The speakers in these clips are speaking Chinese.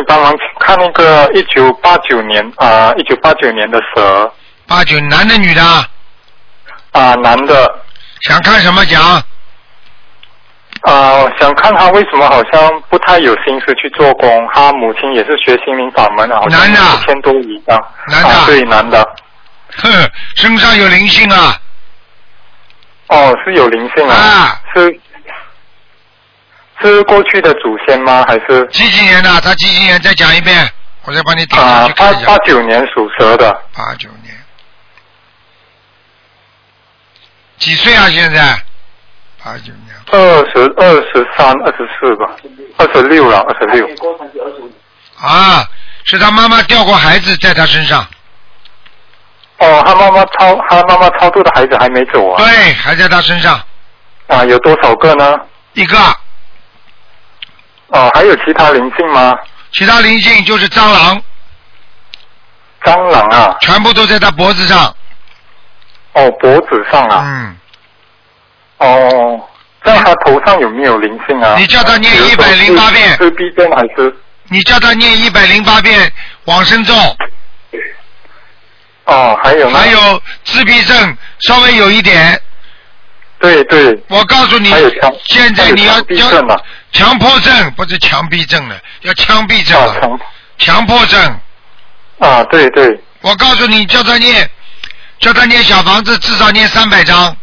你帮忙看那个1989年的蛇。 89男的女的？ 男的。 想看什么讲？ 想看他为什么好像不太有心思去做工，他母亲也是学心灵法门，好像男的 1000多以上。 男的。 对，男的。 身上有灵性啊。 是有灵性啊。是过去的祖先吗？还是几年的？他几几年？再讲一遍，我再帮你点上去看一下。 89年属蛇的。 89年。几岁啊？现在？89年。 23、24吧，26了，26。 是他妈妈掉过孩子在他身上。 他妈妈超度的孩子还没走啊？ 对，还在他身上。 有多少个呢？1 个。 还有其他灵性吗？ 其他灵性就是蟑螂。 蟑螂啊？ 全部都在他脖子上。 脖子上啊？在他头上有没有灵性啊？ 你叫他念108遍。 自闭症还是？ 你叫他念108遍往生咒。 还有呢？ 还有自闭症稍微有一点。 对对。 我告诉你，现在你要强迫症，不是强逼症了，要枪毙症了。强迫症。 对对。 我告诉你，叫他念小房子，至少念300张。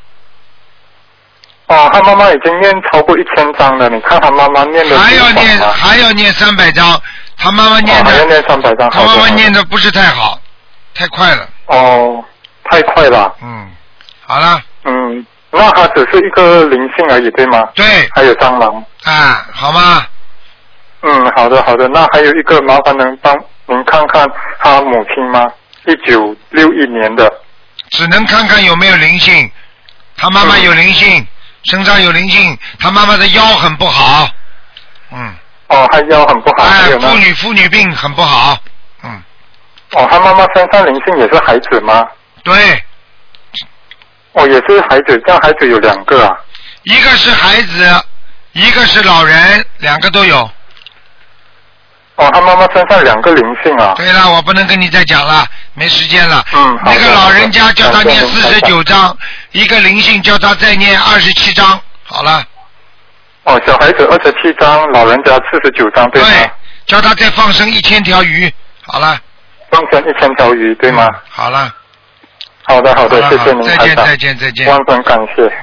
他妈妈已经念超过1000张了，你看他妈妈念的。还要念300张，他妈妈念的。 还要念300张。 他妈妈念的不是太好，太快了。 太快了。 好了。 那他只是一个灵性而已，对吗？ 对。 还有蟑螂。 好吗？ 好的好的，那还有一个麻烦能帮您看看他母亲吗？1961年的。 只能看看有没有灵性，他妈妈有灵性。身上有灵性，他妈妈的腰很不好。 他腰很不好。 妇女病很不好。 他妈妈身上灵性也是孩子吗？ 对。 也是孩子，这样孩子有2个啊？ 一个是孩子，一个是老人，2个都有。 他妈妈身上2个灵性啊？ 对了，我不能跟你再讲了，没时间了。那个老人家叫他念49章，一个灵性叫他再念27章，好了。 小孩子27章，老人家49章，对吗？ 对，叫他再放生1000条鱼，好了。 放生1000条鱼，对吗？ 好了。 好的好的，谢谢您， 再见。 万分感谢。